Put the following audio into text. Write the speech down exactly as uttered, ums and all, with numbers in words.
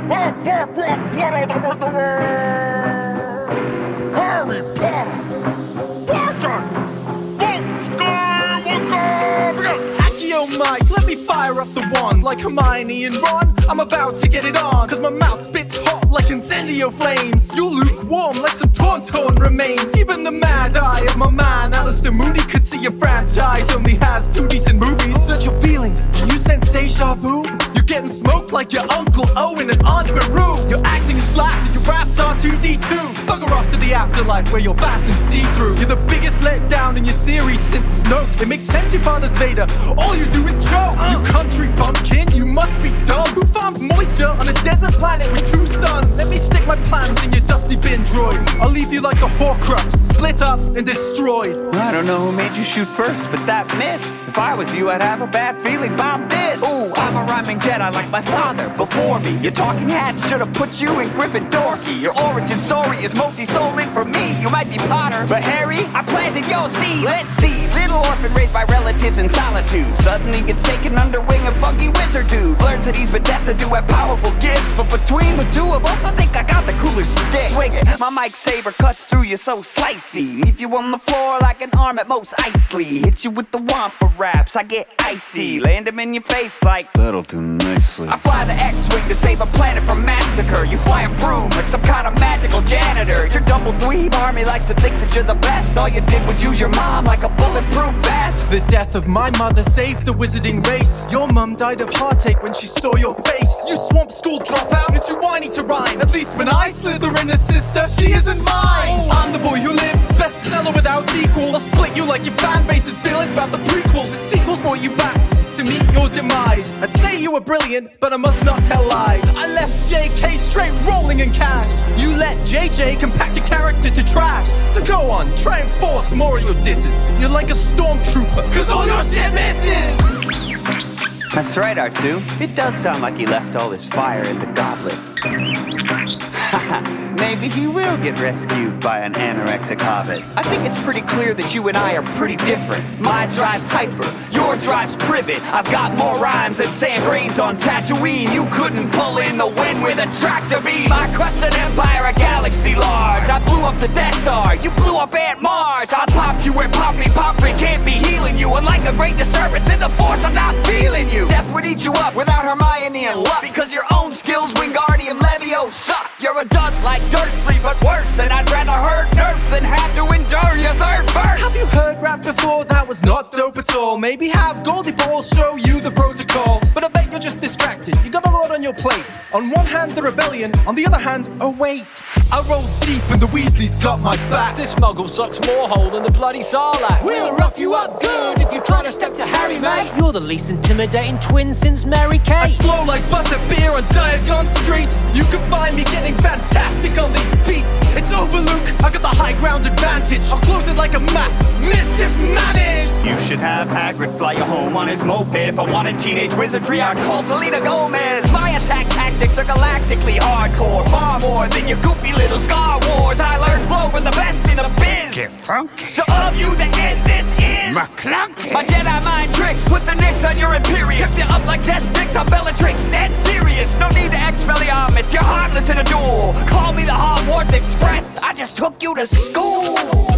I walk on blood on the way the world. Harry Potter. Accio Mike, let me fire up the wand. Like Hermione and Ron, I'm about to get it on. Cause my mouth spits hot like incendio flames. You're lukewarm like some Tauntaun remains. Even the mad eye of my man Alistair Moody could see a franchise only has two decent movies. Search your feelings, do you sense deja vu? You're getting smoked like your Uncle Owen and Aunt Beru. Your acting is flat and your raps are two D two. Bugger off to the afterlife where you're fat and see-through. You're the biggest letdown in your series since Snoke. It makes sense your father's Vader, all you do is choke. uh. You country bumpkin, you must be dumb. Who farms moisture on a desert planet with two suns? Let me stick my plans in your dusty bin droid. I'll leave you like a Horcrux, split up and destroyed. I don't know who made you shoot first, but that missed. If I was you, I'd have a bad feeling about this. Ooh, I'm a rhyming Jedi like my father before me. Your talking hats should have put you in Gryffindor. Your origin story is mostly stolen from me. You might be Potter, but Harry, I planted your seed. Let's see, little orphan raised by relatives in solitude suddenly gets taken under wing of funky wizard dude. Learns that he's Bethesda do have powerful gifts, but between the two of us, I think I got the cooler stick. Swing it, my mic saber cuts through you so slicey. Leave you on the floor like an arm at most Isley. Hit you with the wampa raps, I get icy. Land him in your face like that'll do nicely. I fly the X-Wing to save a planet from massacre. You fly a broom like some kind of magical janitor. Your double dweeb army likes to think that you're the best. All you did was use your mom like a bulletproof vest. The death of my mother saved the wizarding race. Your mum died of heartache when she saw your face. You swamp school dropout, you're too whiny to rhyme. At least when I slither in a sister, she isn't mine. I'm the boy who lived, bestseller without equal. I'll split you like your fan base's feelings about the prequels. The sequels brought you back to meet your demise. I'd say you were brilliant, but I must not tell lies. I left J K straight rolling in cash. You let J J compact your character to trash. So go on, try and force more of your disses. You're like a stormtrooper, cause all your shit misses. That's right, R two. It does sound like he left all his fire in the goblet. Maybe he will get rescued by an anorexic hobbit. I think it's pretty clear that you and I are pretty different. My drive's hyper, your drive's privet. I've got more rhymes than sand grains on Tatooine. You couldn't pull in the wind with a tractor beam. I crushed an empire, a galaxy large. I blew up the Death Star, you blew up Aunt Mars. I popped you where Poppy Poppy can't be healing you. And like a great disturbance in the Force, I'm not feeling you. Death would eat you up without Hermione and luck. Because your own skills, Wingardium Leviosa, suck. You're a dud like Dursley, but worse. And I'd rather hurt nerfs than have to endure your third verse. Have you heard rap before? That was not dope at all. Maybe have Goldie Balls show you the protocol. But I bet you're just distracted. You got a lot on your plate. On one hand, the rebellion. On the other hand, oh wait. I rolled deep and the Weasleys got my back. This muggle sucks more hole than the bloody Sarlacc. We'll rough you up good if you try to step to Harry, mate. You're the least intimidating twin since Mary Kate. I flow like butterbeer on Diagon streets. You can find me getting fantastic on these beats. It's over, Luke, I got the high ground advantage. I'll close it like a map, mischief managed. You should have Hagrid fly you home on his moped. If I wanted teenage wizardry, I'd call Selena Gomez. My attack tactics are galactically hardcore, far more than your goofy little Star Wars. I learned flow from the best in the biz. Get funky. So all of you that end this is McClunky. My Jedi mind tricks, put the nicks on your Imperius. Trip you up like death sticks on Bellatrix, dead serious. No need to Expelliarmus, you're harmless in a duel. Call me the Hogwarts Express, I just took you to school.